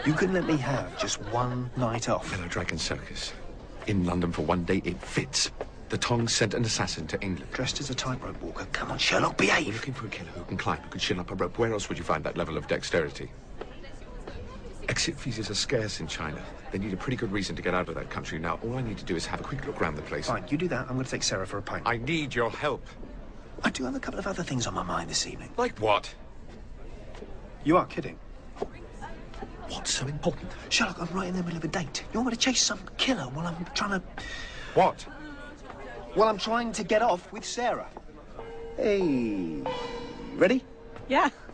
You can let me have just one night off. Fellow Dragon Circus. In London for one day, it fits. The Tongs sent an assassin to England. Dressed as a tightrope walker. Come on, Sherlock, behave. We're looking for a killer who can climb, who can shin up a rope. Where else would you find that level of dexterity? Exit visas are scarce in China. They need a pretty good reason to get out of that country. Now, all I need to do is have a quick look around the place. Fine, you do that. I'm going to take Sarah for a pint. I need your help. I do have a couple of other things on my mind this evening. Like what? You are kidding. What's so important? Sherlock, I'm right in the middle of a date. You want me to chase some killer while I'm trying to... What? Well, I'm trying to get off with Sarah. Hey. Ready? Yeah.